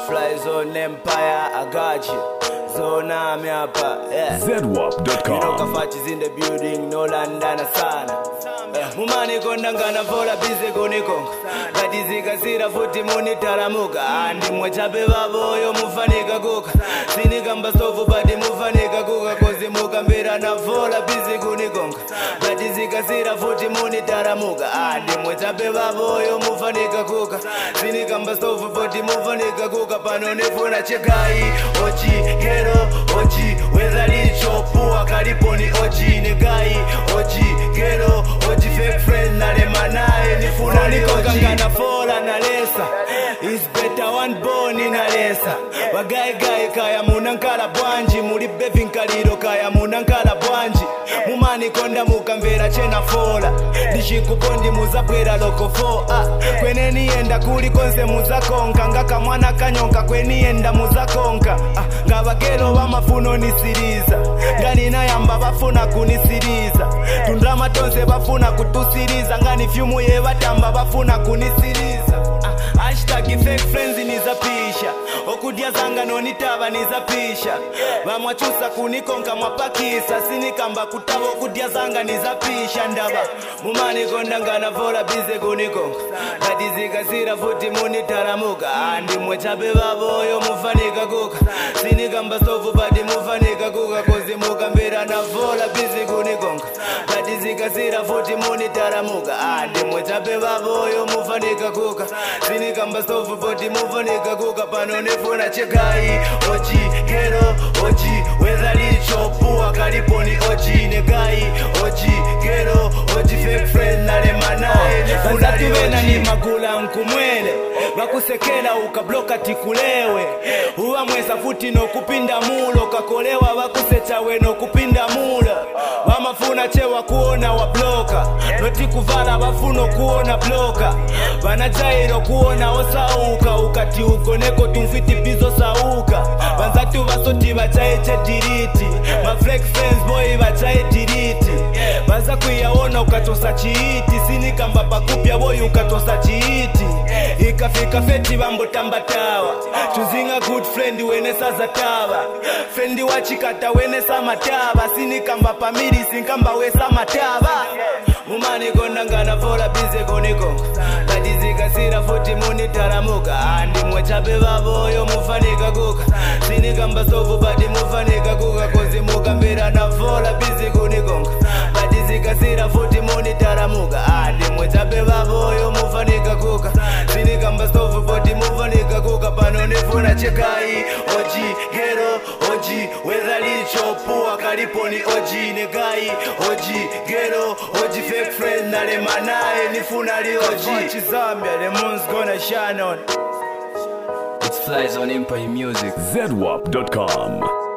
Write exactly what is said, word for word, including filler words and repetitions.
Fly Zone Empire, I got you. Zone Army hapa, yeah. zedwap dot com. You know Kafachi's in the building, no landana sana. Yeah. Mumani kondangana vola bize koniko. Katizika sira futi muni taramuka. Andi mwechape baboyo mufanika kuka. Sinika mbastofu badi mufanika kuka. Kozi muka mbira na vola bize koniko. Katizika sira futi muni taramuka. Andi mwechape baboyo mufanika kuka. Sinika mbastofu badi mufanika kuka. Panonefuna chekai, ochi, Gero, ochi, whether licho pua kariponi ochi negai, ochi, gero, ochi fake friend nale manae nifuna ni ochi na fola na lesa, is better one bone na lesa, wagai gai kaya munankala bwanji, mulibe vinkaliro kaya munankala bwanji, mumani konda mukambera chena fola, nishikupondi muzapwera loko fo, ah, kwene nienda kuli konse muzakonka, ngaka mwana kanyonka kweni enda muzakonka, ah, ngabagero bamafuno nisiriza ngani nayamba bafuna kunisiriza tundrama tonse bafuna kutusiriza ngani fyumu ye batamba bafuna kunisiriza ah, hashtag fake friends nizapisha okudya zanga nonitaba nizapisha bamwachusa kunikonka mwapakisa sinikamba kutaba okudya zanga nizapisha ndaba mumani kondangana vola bize kunikonka katizika sira futi munitaramuka andi mwechape baboyo mufanika kuka sinikamba stofu badi mufanika kuka kozi mukambira na vola bizi kunikonka katizika sira futi munitaramuka andi mwechape baboyo mufanika kuka sinikamba stofu badi mufanika kuka panonefuna chekai ochi gero ochi whether licho pua kariponi ochi negai ochi gero ochi fake friend nale manae nifuna tuwena ni magula nkumwele bakusekela ukabloka tikulewe uwa mwesa futi no kupinda mulo kakolewa bakusecha we no kupinda mula bamafuna chewa kuona wa bloka noti kuvala bafuno kuona bloka banajairo kuona osauka ukati ugoneko tumfiti bizo sauka banzatu basoti bachaeche diriti ma flex friends boy bachae diriti baza kuyaona ukatosa chiiti sinikamba pakupya boy ukatosa chiiti ikafika feti bambo tambatawa chuzinga good friend wene saza taba friend wachikata wene samataba sinikamba pamiri sinkamba we samataba mumani kondangana vola bize koniko katizika sira futi munitaramuka andi mwechape baboyo mufanika kuka sinikamba stofu badi mufanika kuka kozi mukambira na vola bize koniko katizika sira futi munitaramuka andi mwechape baboyo mufanika kuka sinikamba stofu badi mufanika kuka panonefuna chekai oji gero oji whether licho pua kariponi oji negai oji gero oji fake friend nale manae nifuna li oji Zambia the moon's gonna shine on. It's Fly Zone Empire Music. zedwap dot com.